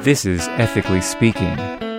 This is Ethically Speaking.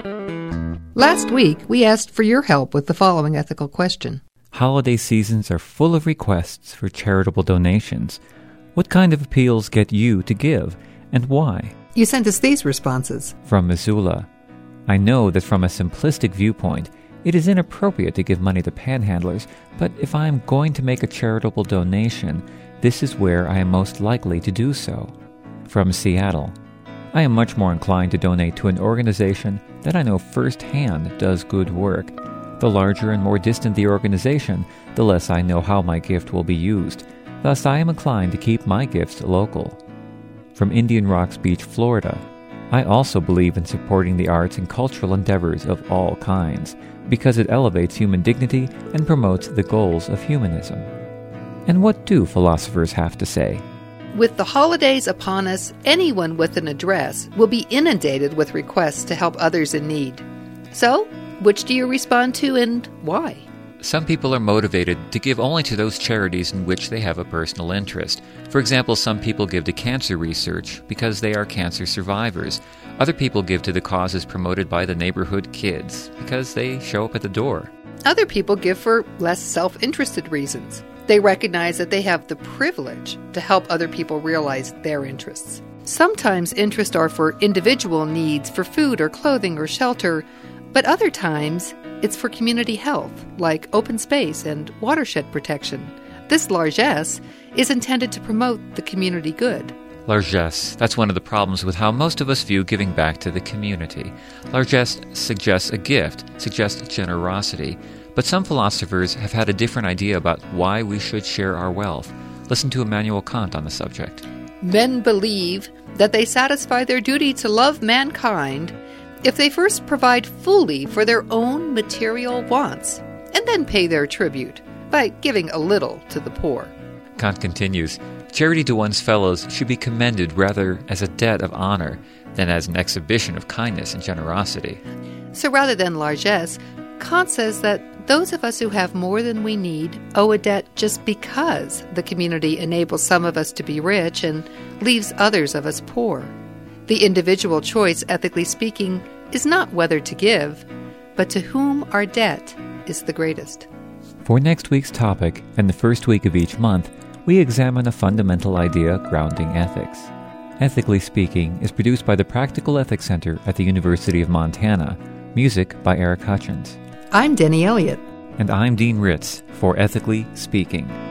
Last week, we asked for your help with the following ethical question. Holiday seasons are full of requests for charitable donations. What kind of appeals get you to give, and why? You sent us these responses. From Missoula. I know that from a simplistic viewpoint, it is inappropriate to give money to panhandlers, but if I am going to make a charitable donation, this is where I am most likely to do so. From Seattle. I am much more inclined to donate to an organization that I know firsthand does good work. The larger and more distant the organization, the less I know how my gift will be used. Thus, I am inclined to keep my gifts local. From Indian Rocks Beach, Florida. I also believe in supporting the arts and cultural endeavors of all kinds, because it elevates human dignity and promotes the goals of humanism. And what do philosophers have to say? With the holidays upon us, anyone with an address will be inundated with requests to help others in need. So, which do you respond to and why? Some people are motivated to give only to those charities in which they have a personal interest. For example, some people give to cancer research because they are cancer survivors. Other people give to the causes promoted by the neighborhood kids because they show up at the door. Other people give for less self-interested reasons. They recognize that they have the privilege to help other people realize their interests. Sometimes interests are for individual needs for food or clothing or shelter, but other times it's for community health, like open space and watershed protection. This largesse is intended to promote the community good. Largesse. That's one of the problems with how most of us view giving back to the community. Largesse suggests a gift, suggests generosity. But some philosophers have had a different idea about why we should share our wealth. Listen to Immanuel Kant on the subject. Men believe that they satisfy their duty to love mankind if they first provide fully for their own material wants, and then pay their tribute by giving a little to the poor. Kant continues, charity to one's fellows should be commended rather as a debt of honor than as an exhibition of kindness and generosity. So rather than largesse, Kant says that those of us who have more than we need owe a debt just because the community enables some of us to be rich and leaves others of us poor. The individual choice, ethically speaking, is not whether to give, but to whom our debt is the greatest. For next week's topic, and the first week of each month, we examine a fundamental idea grounding ethics. Ethically Speaking is produced by the Practical Ethics Center at the University of Montana. Music by Eric Hutchins. I'm Denny Elliott. And I'm Dean Ritz for Ethically Speaking.